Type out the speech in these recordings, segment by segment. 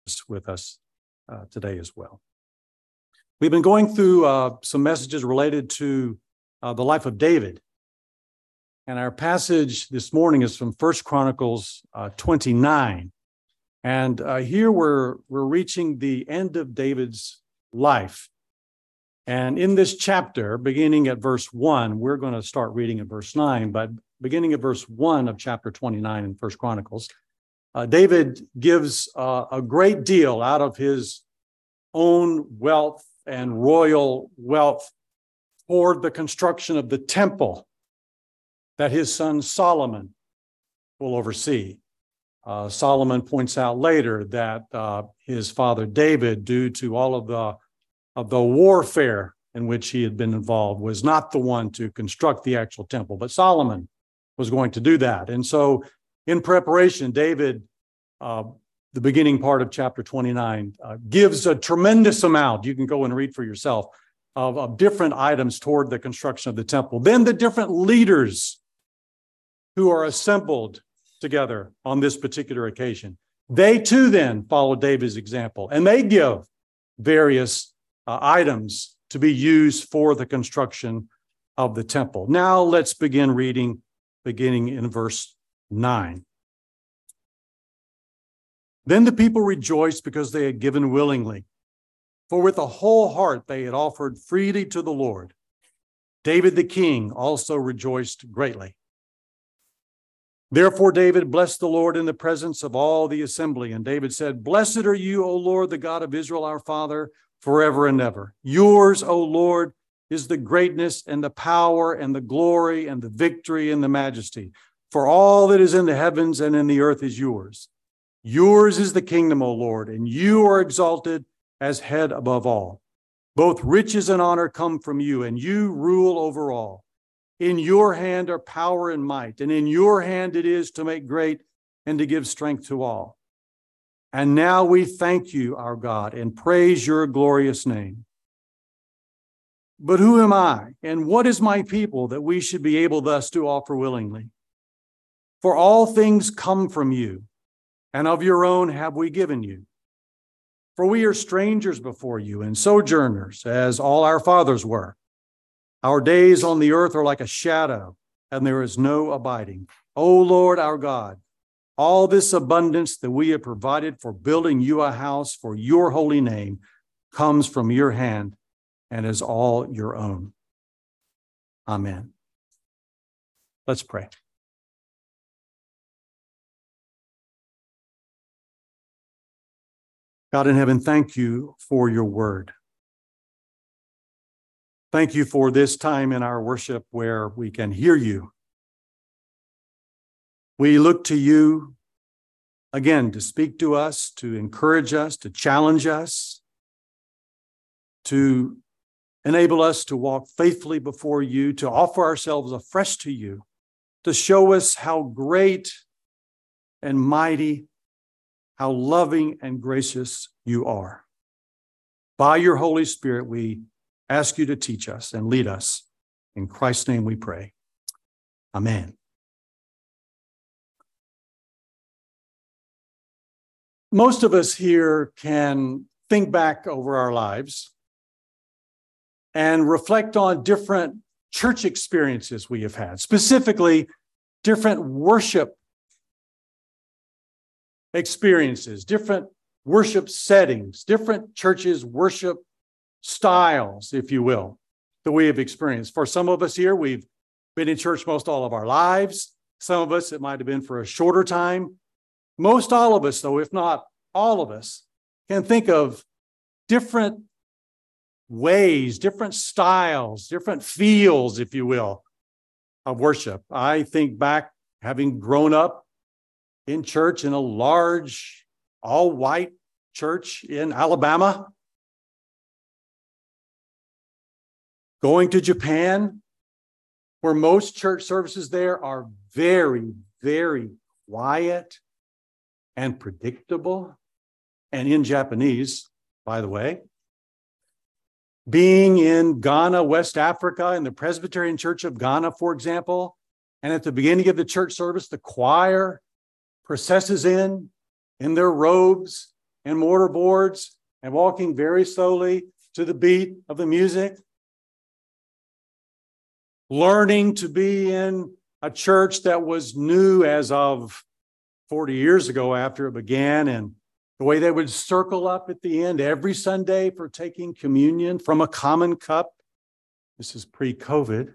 with us today as well. We've been going through some messages related to the life of David. And our passage this morning is from 1 Chronicles 29. And here we're reaching the end of David's life. And in this chapter, beginning at verse 1, we're going to start reading at verse 9, but beginning at verse 1 of chapter 29 in 1 Chronicles, David gives a great deal out of his own wealth and royal wealth toward the construction of the temple that his son Solomon will oversee. Solomon points out later that his father David, due to all of the warfare in which he had been involved, was not the one to construct the actual temple, but Solomon was going to do that. And so in preparation, David, the beginning part of chapter 29, gives a tremendous amount, you can go and read for yourself, of different items toward the construction of the temple. Then the different leaders who are assembled together on this particular occasion, they too then follow David's example, and they give various items to be used for the construction of the temple. Now let's begin reading, beginning in verse 9. Then the people rejoiced because they had given willingly, for with a whole heart they had offered freely to the Lord. David the king also rejoiced greatly. Therefore David blessed the Lord in the presence of all the assembly. And David said, "Blessed are you, O Lord, the God of Israel, our Father, forever and ever. Yours, O Lord, is the greatness and the power and the glory and the victory and the majesty. For all that is in the heavens and in the earth is yours. Yours is the kingdom, O Lord, and you are exalted as head above all. Both riches and honor come from you, and you rule over all. In your hand are power and might, and in your hand it is to make great and to give strength to all. And now we thank you, our God, and praise your glorious name. But who am I, and what is my people, that we should be able thus to offer willingly? For all things come from you, and of your own have we given you. For we are strangers before you, and sojourners, as all our fathers were. Our days on the earth are like a shadow, and there is no abiding. O Lord our God, all this abundance that we have provided for building you a house for your holy name comes from your hand and is all your own. Amen." Let's pray. God in heaven, thank you for your word. Thank you for this time in our worship where we can hear you. We look to you again to speak to us, to encourage us, to challenge us, to enable us to walk faithfully before you, to offer ourselves afresh to you, to show us how great and mighty, how loving and gracious you are. By your Holy Spirit, we ask you to teach us and lead us. In Christ's name we pray. Amen. Most of us here can think back over our lives and reflect on different church experiences we have had, specifically different worship experiences, different worship settings, different churches' worship styles, if you will, that we have experienced. For some of us here, we've been in church most all of our lives. Some of us, it might have been for a shorter time. Most all of us, though, if not all of us, can think of different ways, different styles, different feels, if you will, of worship. I think back, having grown up in church in a large, all-white church in Alabama, going to Japan, where most church services there are very, very quiet and predictable, and in Japanese, by the way. Being in Ghana, West Africa, in the Presbyterian Church of Ghana, for example, and at the beginning of the church service, the choir processes in their robes, and mortar boards and walking very slowly to the beat of the music. Learning to be in a church that was new as of 40 years ago after it began, and the way they would circle up at the end every Sunday for taking communion from a common cup. This is pre-COVID.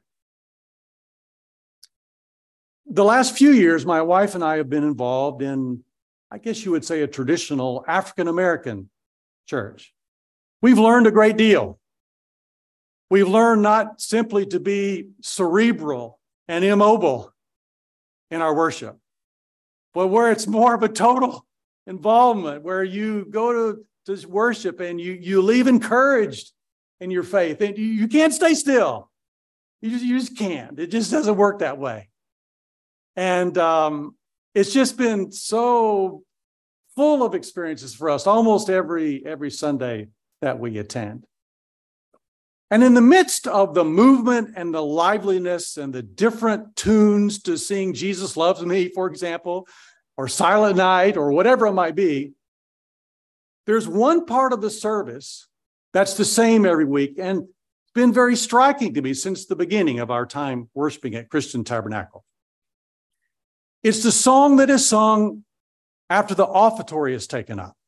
The last few years, my wife and I have been involved in, I guess you would say, a traditional African-American church. We've learned a great deal. We've learned not simply to be cerebral and immobile in our worship, but where it's more of a total involvement, where you go to worship and you leave encouraged in your faith. And you can't stay still. You just can't. It just doesn't work that way. And it's just been so full of experiences for us almost every Sunday that we attend. And in the midst of the movement and the liveliness and the different tunes to sing Jesus Loves Me, for example, or Silent Night, or whatever it might be, there's one part of the service that's the same every week, and it's been very striking to me since the beginning of our time worshiping at Christian Tabernacle. It's the song that is sung after the offertory is taken up.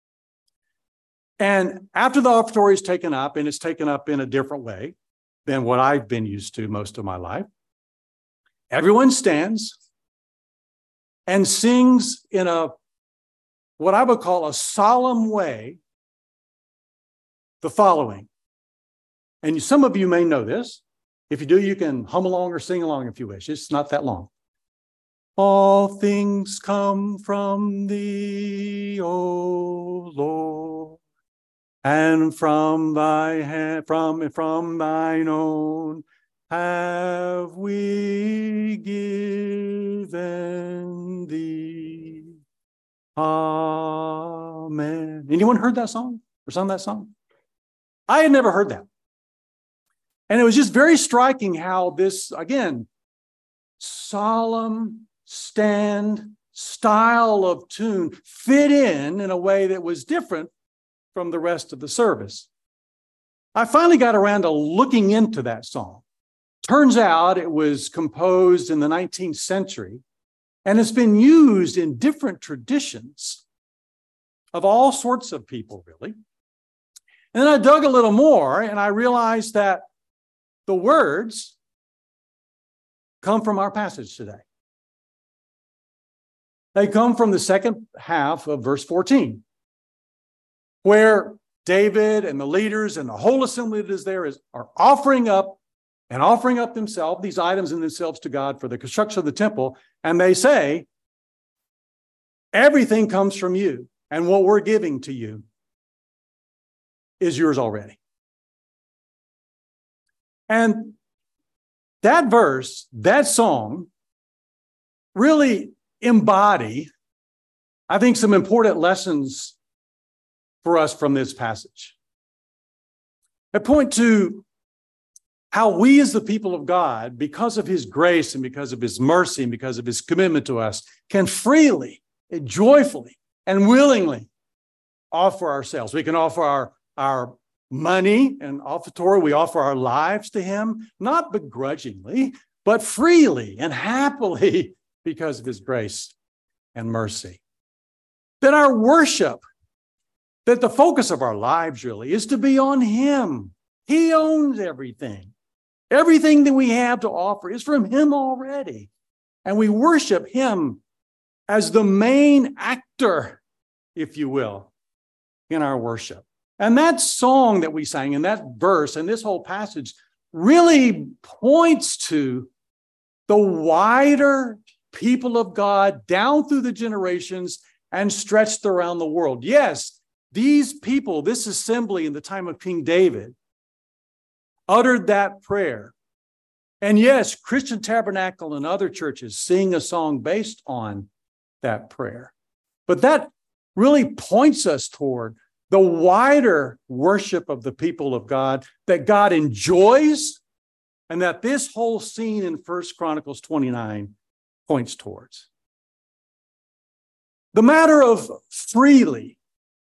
And after the offertory is taken up, and it's taken up in a different way than what I've been used to most of my life, everyone stands and sings in what I would call a solemn way the following. And some of you may know this. If you do, you can hum along or sing along if you wish. It's not that long. All things come from thee, O Lord, and from thy hand, from thine own have we given thee. Amen. Anyone heard that song or sung that song? I had never heard that. And it was just very striking how this, again, solemn style of tune fit in a way that was different from the rest of the service. I finally got around to looking into that song. Turns out it was composed in the 19th century, and it's been used in different traditions of all sorts of people, really. And then I dug a little more, and I realized that the words come from our passage today. They come from the second half of verse 14, where David and the leaders and the whole assembly that is there are offering up themselves, these items in themselves to God for the construction of the temple. And they say, everything comes from you, and what we're giving to you is yours already. And that verse, that song, really embody, I think, some important lessons for us from this passage. I point to how we as the people of God, because of his grace and because of his mercy and because of his commitment to us, can freely and joyfully and willingly offer ourselves. We can offer our money and offertory. We offer our lives to him, not begrudgingly, but freely and happily because of his grace and mercy. That our worship, that the focus of our lives really is to be on him. He owns everything. Everything that we have to offer is from him already. And we worship him as the main actor, if you will, in our worship. And that song that we sang in that verse and this whole passage really points to the wider people of God down through the generations and stretched around the world. Yes, these people, this assembly in the time of King David, uttered that prayer. And yes, Christian Tabernacle and other churches sing a song based on that prayer. But that really points us toward the wider worship of the people of God that God enjoys, and that this whole scene in 1 Chronicles 29 points towards. The matter of freely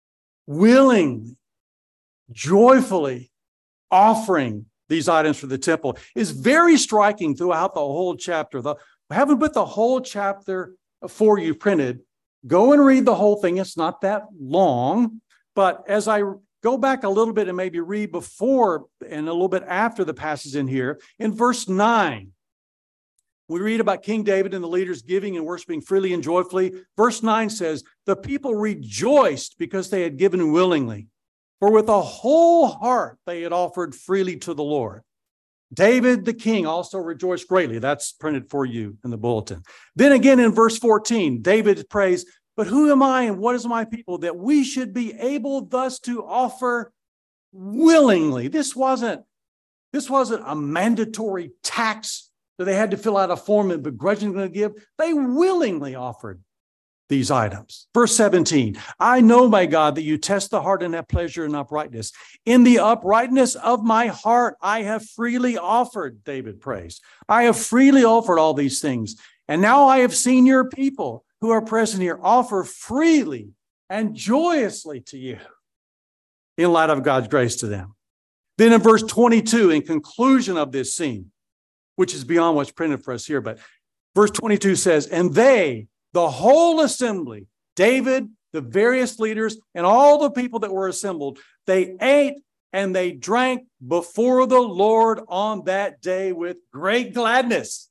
willingly, joyfully offering these items for the temple is very striking throughout the whole chapter. I haven't put the whole chapter for you printed. Go and read the whole thing. It's not that long. But as I go back a little bit and maybe read before and a little bit after the passage in here, in verse 9, we read about King David and the leaders giving and worshiping freely and joyfully. Verse 9 says, the people rejoiced because they had given willingly. For with a whole heart they had offered freely to the Lord. David the king also rejoiced greatly. That's printed for you in the bulletin. Then again in verse 14, David prays, but who am I and what is my people that we should be able thus to offer willingly? This wasn't a mandatory tax that they had to fill out a form and begrudgingly give. They willingly offered these items. Verse 17, I know, my God, that you test the heart and have pleasure in uprightness. In the uprightness of my heart, I have freely offered, David prays. I have freely offered all these things. And now I have seen your people who are present here offer freely and joyously to you in light of God's grace to them. Then in verse 22, in conclusion of this scene, which is beyond what's printed for us here, but verse 22 says, and they, the whole assembly, David, the various leaders, and all the people that were assembled, they ate and they drank before the Lord on that day with great gladness.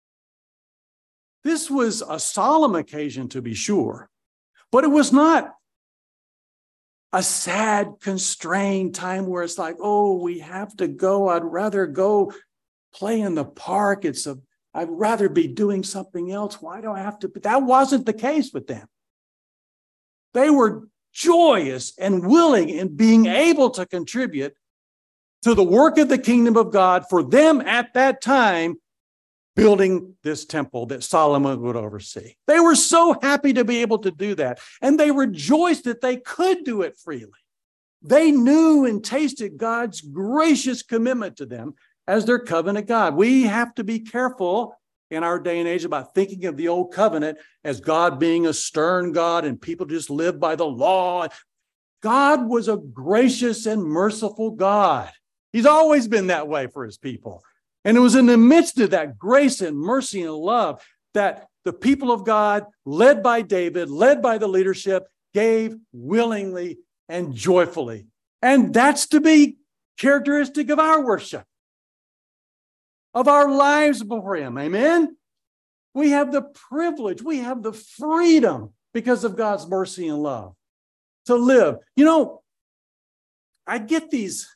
This was a solemn occasion, to be sure, but it was not a sad, constrained time where it's like, oh, we have to go. I'd rather go play in the park. I'd rather be doing something else. Why do I have to? But that wasn't the case with them. They were joyous and willing in being able to contribute to the work of the kingdom of God for them at that time, building this temple that Solomon would oversee. They were so happy to be able to do that, and they rejoiced that they could do it freely. They knew and tasted God's gracious commitment to them as their covenant God. We have to be careful in our day and age about thinking of the old covenant as God being a stern God and people just live by the law. God was a gracious and merciful God. He's always been that way for his people. And it was in the midst of that grace and mercy and love that the people of God, led by David, led by the leadership, gave willingly and joyfully. And that's to be characteristic of our worship, of our lives before him. Amen? We have the privilege, we have the freedom because of God's mercy and love to live. You know, I get these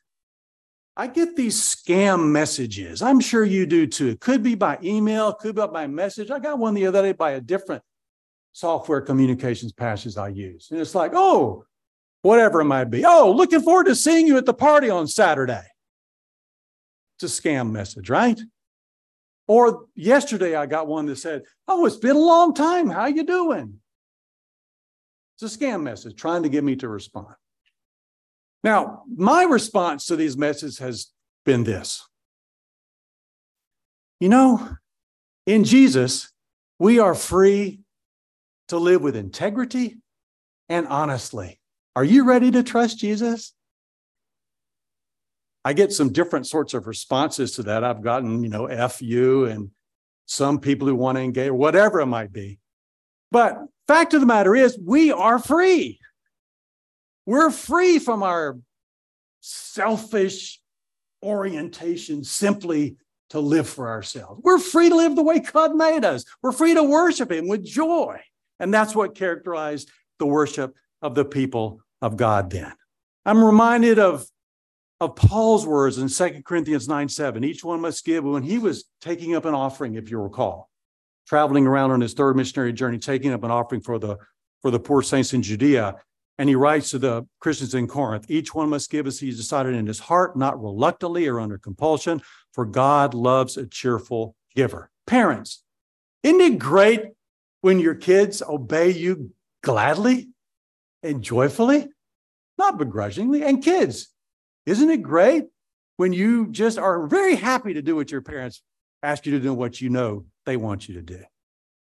scam messages. I'm sure you do too. It could be by email, could be by message. I got one the other day by a different software communications package I use. And it's like, oh, whatever it might be. Oh, looking forward to seeing you at the party on Saturday. It's a scam message, right? Or yesterday I got one that said, oh, it's been a long time. How you doing? It's a scam message trying to get me to respond. Now, my response to these messages has been this. You know, in Jesus, we are free to live with integrity and honestly. Are you ready to trust Jesus? I get some different sorts of responses to that. I've gotten, F you and some people who want to engage, whatever it might be. But fact of the matter is, we are free. We're free from our selfish orientation simply to live for ourselves. We're free to live the way God made us. We're free to worship him with joy. And that's what characterized the worship of the people of God then. I'm reminded of Paul's words in 2 Corinthians 9:7. Each one must give. When he was taking up an offering, if you recall, traveling around on his third missionary journey, taking up an offering for the poor saints in Judea. And he writes to the Christians in Corinth, each one must give as he's decided in his heart, not reluctantly or under compulsion, for God loves a cheerful giver. Parents, isn't it great when your kids obey you gladly and joyfully, not begrudgingly? And kids, isn't it great when you just are very happy to do what your parents ask you to do, what you know they want you to do?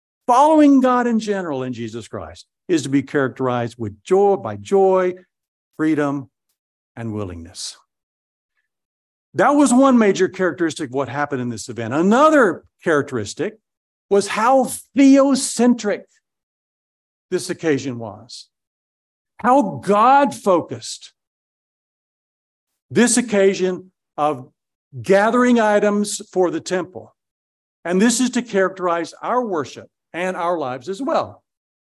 Following God in general in Jesus Christ is to be characterized with joy, freedom, and willingness. That was one major characteristic of what happened in this event. Another characteristic was how theocentric this occasion was, how God-focused this occasion of gathering items for the temple. And this is to characterize our worship and our lives as well.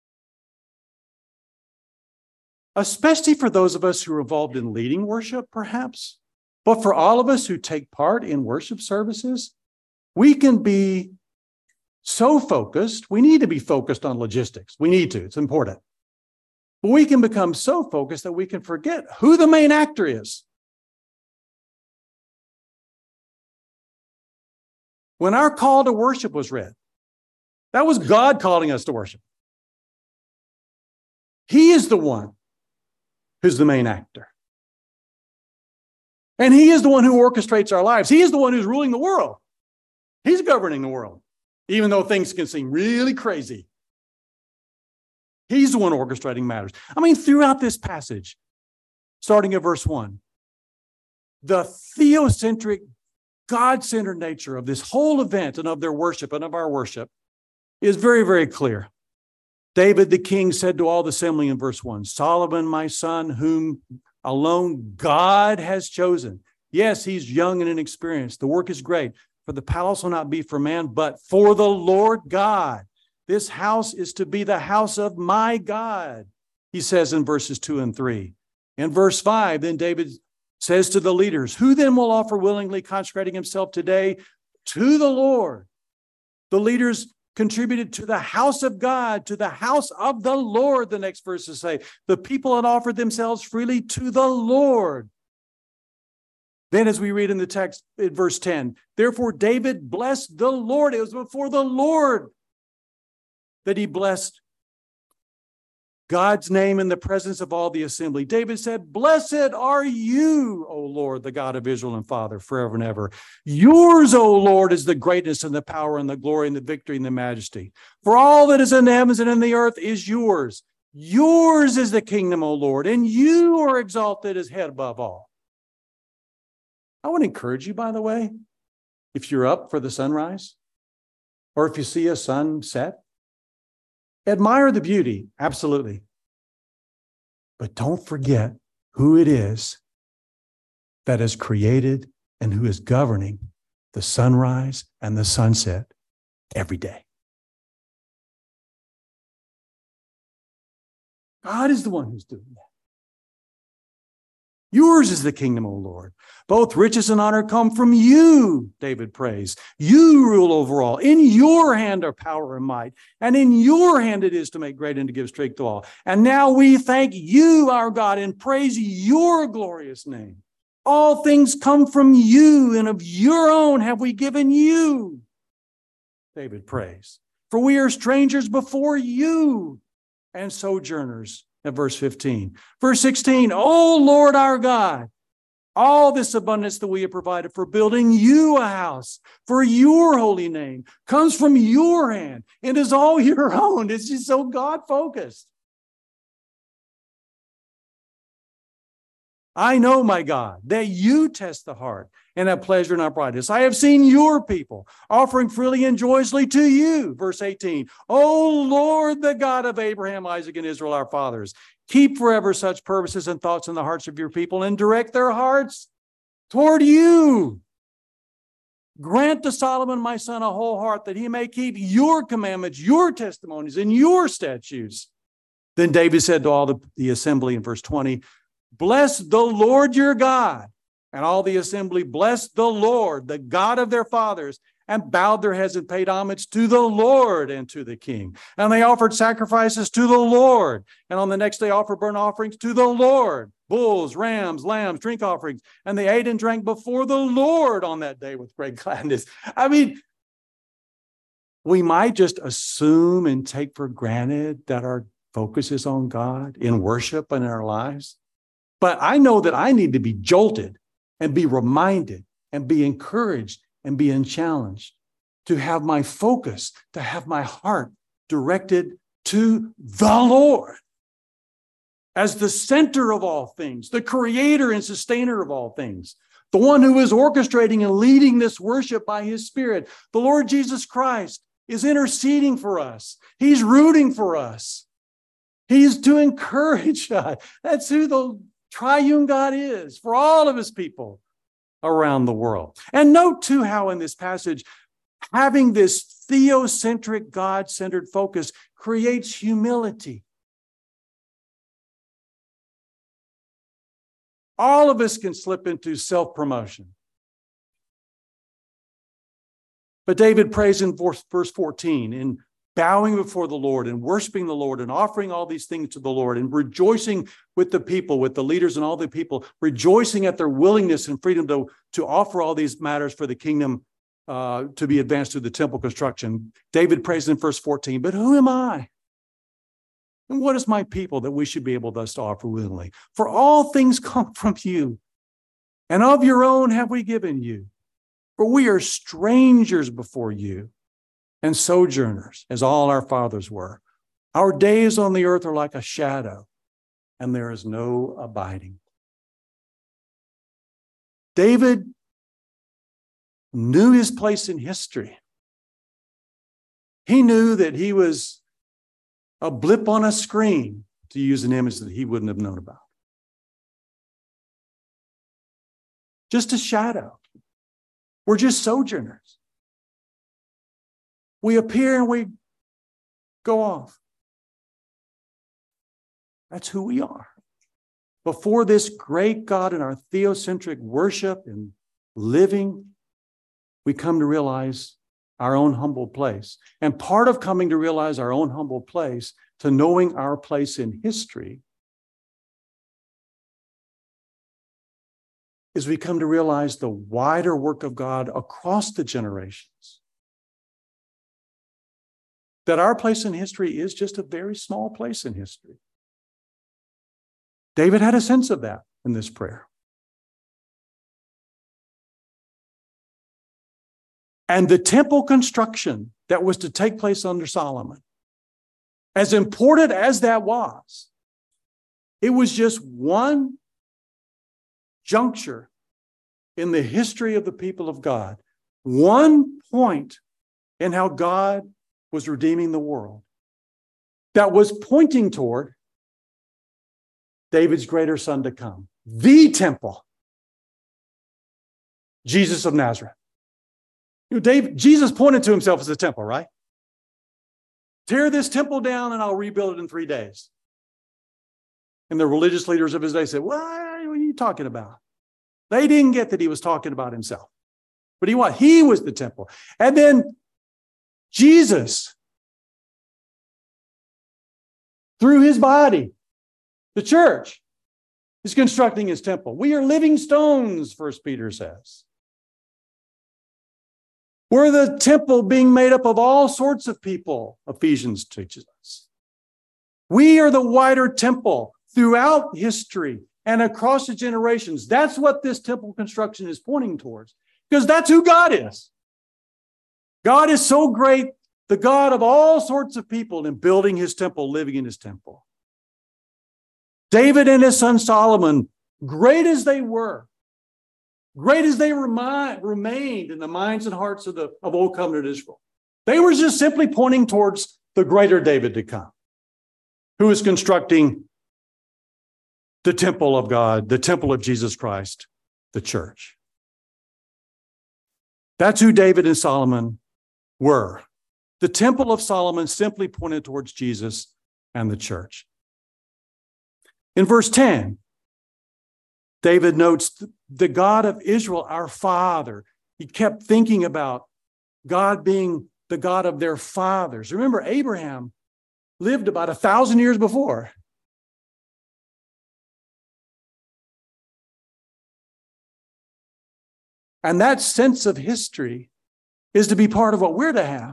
Especially for those of us who are involved in leading worship, perhaps. But for all of us who take part in worship services, we can be so focused. We need to be focused on logistics. We need to. It's important. But we can become so focused that we can forget who the main actor is. When our call to worship was read, that was God calling us to worship. He is the one who's the main actor. And he is the one who orchestrates our lives. He is the one who's ruling the world. He's governing the world, even though things can seem really crazy. He's the one orchestrating matters. I mean, throughout this passage, starting at verse 1, the theocentric, God-centered nature of this whole event and of their worship and of our worship is very, very clear. David the king said to all the assembly in verse 1, Solomon, my son, whom alone God has chosen. Yes, he's young and inexperienced. The work is great, for the palace will not be for man, but for the Lord God. This house is to be the house of my God, he says in verses 2 and 3. In verse 5, then David says to the leaders, who then will offer willingly, consecrating himself today to the Lord? The leaders contributed to the house of God, to the house of the Lord, the next verses say. The people had offered themselves freely to the Lord. Then as we read in the text in verse 10, therefore David blessed the Lord. It was before the Lord that he blessed God's name in the presence of all the assembly. David said, blessed are you, O Lord, the God of Israel and Father, forever and ever. Yours, O Lord, is the greatness and the power and the glory and the victory and the majesty. For all that is in the heavens and in the earth is yours. Yours is the kingdom, O Lord, and you are exalted as head above all. I want to encourage you, by the way, if you're up for the sunrise, or if you see a sunset, admire the beauty, absolutely. But don't forget who it is that has created and who is governing the sunrise and the sunset every day. God is the one who's doing that. Yours is the kingdom, O Lord. Both riches and honor come from you, David prays. You rule over all. In your hand are power and might, and in your hand it is to make great and to give strength to all. And now we thank you, our God, and praise your glorious name. All things come from you, and of your own have we given you, David prays. For we are strangers before you and sojourners. At verse 15. Verse 16, O Lord our God, all this abundance that we have provided for building you a house for your holy name comes from your hand and is all your own. It's just so God-focused. I know, my God, that you test the heart and have pleasure in uprightness. I have seen your people offering freely and joyously to you. Verse 18, O Lord, the God of Abraham, Isaac, and Israel, our fathers, keep forever such purposes and thoughts in the hearts of your people and direct their hearts toward you. Grant to Solomon, my son, a whole heart that he may keep your commandments, your testimonies, and your statutes. Then David said to all the assembly in verse 20, bless the Lord your God. And all the assembly blessed the Lord, the God of their fathers, and bowed their heads and paid homage to the Lord and to the king. And they offered sacrifices to the Lord. And on the next day offered burnt offerings to the Lord, bulls, rams, lambs, drink offerings. And they ate and drank before the Lord on that day with great gladness. I mean, we might just assume and take for granted that our focus is on God in worship and in our lives. But I know that I need to be jolted and be reminded and be encouraged and be challenged to have my focus, to have my heart directed to the Lord as the center of all things, the creator and sustainer of all things, the one who is orchestrating and leading this worship by his Spirit. The Lord Jesus Christ is interceding for us. He's rooting for us. He's to encourage us. That's who the triune God is for all of his people around the world. And note too how in this passage, having this theocentric, God-centered focus creates humility. All of us can slip into self-promotion. But David prays in verse 14, in bowing before the Lord and worshiping the Lord and offering all these things to the Lord and rejoicing with the people, with the leaders and all the people, rejoicing at their willingness and freedom to offer all these matters for the kingdom to be advanced through the temple construction. David prays in verse 14, but who am I? And what is my people that we should be able thus to offer willingly? For all things come from you, and of your own have we given you. For we are strangers before you, and sojourners, as all our fathers were. Our days on the earth are like a shadow, and there is no abiding. David knew his place in history. He knew that he was a blip on a screen, to use an image that he wouldn't have known about. Just a shadow. We're just sojourners. We appear and we go off. That's who we are. Before this great God in our theocentric worship and living, we come to realize our own humble place. And part of coming to realize our own humble place, to knowing our place in history, is we come to realize the wider work of God across the generations. That our place in history is just a very small place in history. David had a sense of that in this prayer. And the temple construction that was to take place under Solomon, as important as that was, it was just one juncture in the history of the people of God, one point in how God was redeeming the world that was pointing toward David's greater son to come, the temple, Jesus of Nazareth. Jesus pointed to himself as a temple, right? Tear this temple down and I'll rebuild it in 3 days. And the religious leaders of his day said, what are you talking about? They didn't get that he was talking about himself. But he was the temple. And then Jesus, through his body, the church, is constructing his temple. We are living stones, 1 Peter says. We're the temple being made up of all sorts of people, Ephesians teaches us. We are the wider temple throughout history and across the generations. That's what this temple construction is pointing towards, because that's who God is. God is so great, the God of all sorts of people, in building his temple, living in his temple. David and his son Solomon, great as they were, great as they remained in the minds and hearts of Old Covenant Israel, they were just simply pointing towards the greater David to come, who is constructing the temple of God, the temple of Jesus Christ, the church. That's who David and Solomon were. The temple of Solomon simply pointed towards Jesus and the church. In verse 10, David notes the God of Israel, our Father. He kept thinking about God being the God of their fathers. Remember, Abraham lived about 1,000 years before. And that sense of history is to be part of what we're to have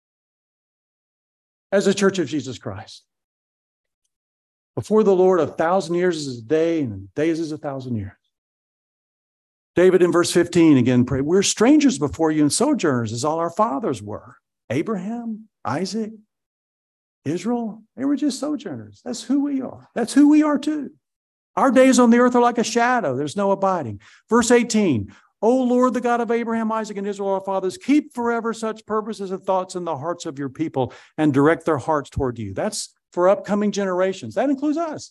as a church of Jesus Christ. Before the Lord, 1,000 years is a day, and days is 1,000 years. David in verse 15 again prayed, we're strangers before you and sojourners, as all our fathers were. Abraham, Isaac, Israel, they were just sojourners. That's who we are. That's who we are too. Our days on the earth are like a shadow. There's no abiding. Verse 18, O Lord, the God of Abraham, Isaac, and Israel, our fathers, keep forever such purposes and thoughts in the hearts of your people and direct their hearts toward you. That's for upcoming generations. That includes us.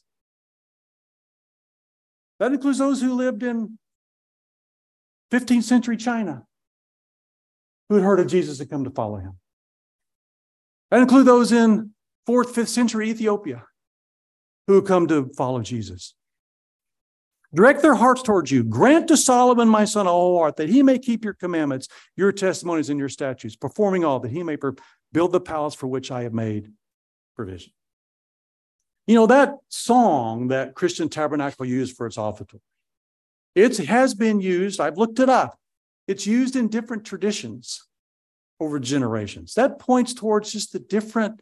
That includes those who lived in 15th century China, who had heard of Jesus and come to follow him. That includes those in 4th, 5th century Ethiopia who have come to follow Jesus. Direct their hearts towards you. Grant to Solomon, my son, a whole heart, that he may keep your commandments, your testimonies, and your statutes, performing all, that he may build the palace for which I have made provision. You know, that song that Christian Tabernacle used for its offertory, it has been used, I've looked it up, it's used in different traditions over generations. That points towards just the different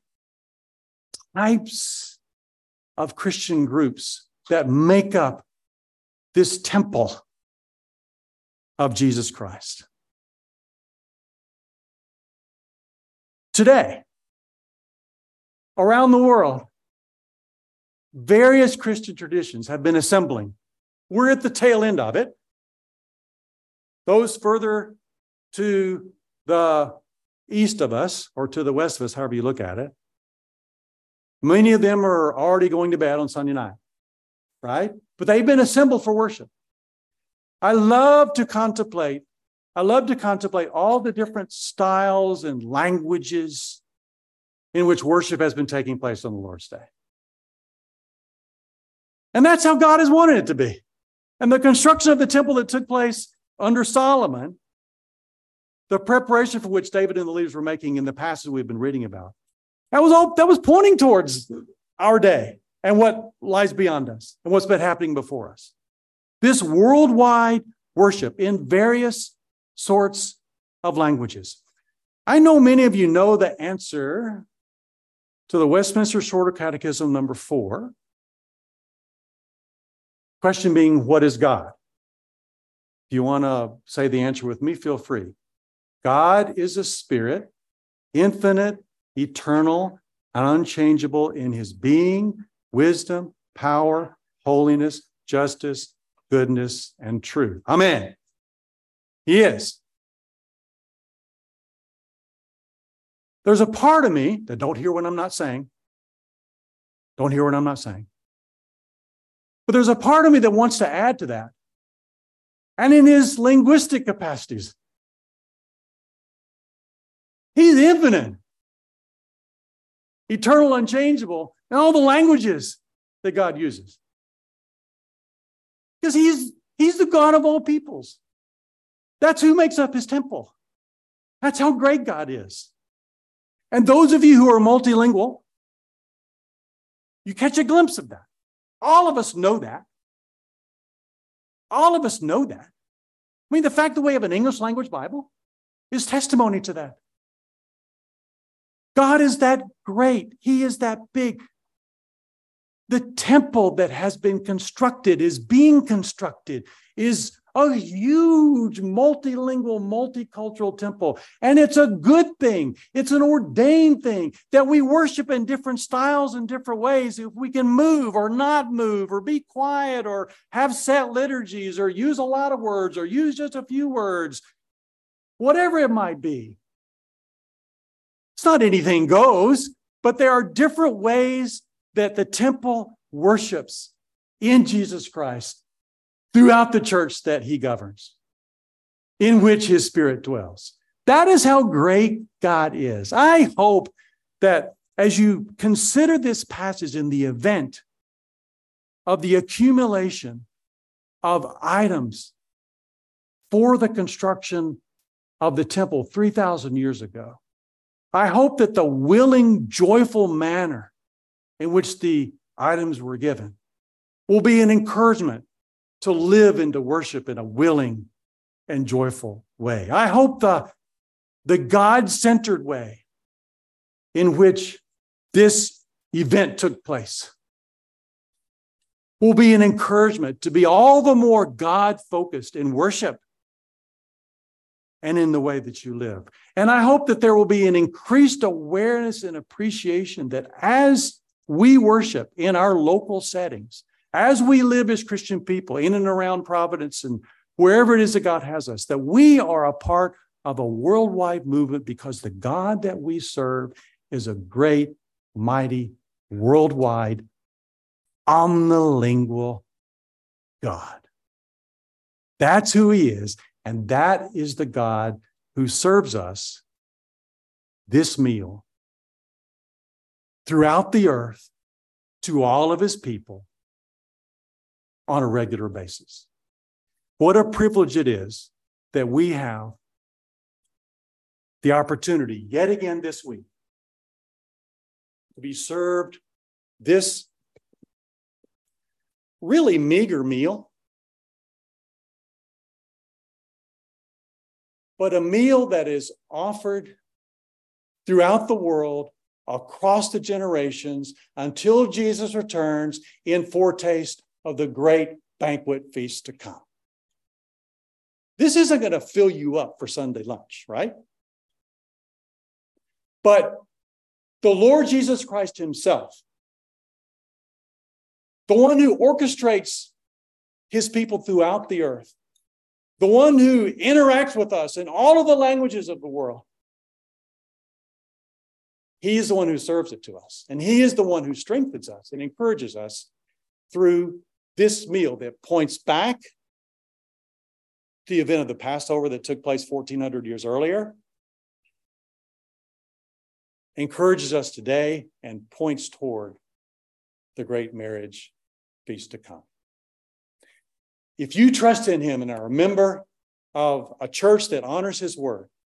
types of Christian groups that make up this temple of Jesus Christ. Today, around the world, various Christian traditions have been assembling. We're at the tail end of it. Those further to the east of us, or to the west of us, however you look at it, many of them are already going to bed on Sunday night, right? But they've been assembled for worship. I love to contemplate all the different styles and languages in which worship has been taking place on the Lord's Day. And that's how God has wanted it to be. And the construction of the temple that took place under Solomon, the preparation for which David and the leaders were making in the passage we've been reading about, that was pointing towards our day and what lies beyond us and what's been happening before us. This worldwide worship in various sorts of languages. I know many of you know the answer to the Westminster Shorter Catechism number 4. Question being, what is God? If you want to say the answer with me, feel free. God is a spirit, infinite, eternal, and unchangeable in his being, wisdom, power, holiness, justice, goodness, and truth. Amen. He is. There's a part of me that don't hear what I'm not saying. Don't hear what I'm not saying. But there's a part of me that wants to add to that. And in his linguistic capacities, he's infinite, eternal, unchangeable, in all the languages that God uses. Because he's the God of all peoples. That's who makes up his temple. That's how great God is. And those of you who are multilingual, you catch a glimpse of that. All of us know that. All of us know that. I mean, the fact that we have an English language Bible is testimony to that. God is that great. He is that big. The temple that has been constructed, is being constructed, is a huge multilingual, multicultural temple. And it's a good thing. It's an ordained thing that we worship in different styles and different ways. If we can move or not move or be quiet or have set liturgies or use a lot of words or use just a few words, whatever it might be. It's not anything goes, but there are different ways that the temple worships in Jesus Christ throughout the church that he governs, in which his Spirit dwells. That is how great God is. I hope that as you consider this passage in the event of the accumulation of items for the construction of the temple 3,000 years ago, I hope that the willing, joyful manner in which the items were given will be an encouragement to live and to worship in a willing and joyful way. I hope the God-centered way in which this event took place will be an encouragement to be all the more God-focused in worship and in the way that you live. And I hope that there will be an increased awareness and appreciation that as we worship in our local settings, as we live as Christian people in and around Providence and wherever it is that God has us, that we are a part of a worldwide movement because the God that we serve is a great, mighty, worldwide, omnilingual God. That's who he is, and that is the God who serves us this meal throughout the earth to all of his people on a regular basis. What a privilege it is that we have the opportunity yet again this week to be served this really meager meal, but a meal that is offered throughout the world, across the generations, until Jesus returns in foretaste of the great banquet feast to come. This isn't going to fill you up for Sunday lunch, right? But the Lord Jesus Christ himself, the one who orchestrates his people throughout the earth, the one who interacts with us in all of the languages of the world, he is the one who serves it to us. And he is the one who strengthens us and encourages us through this meal that points back to the event of the Passover that took place 1,400 years earlier, encourages us today, and points toward the great marriage feast to come. If you trust in him and are a member of a church that honors his word,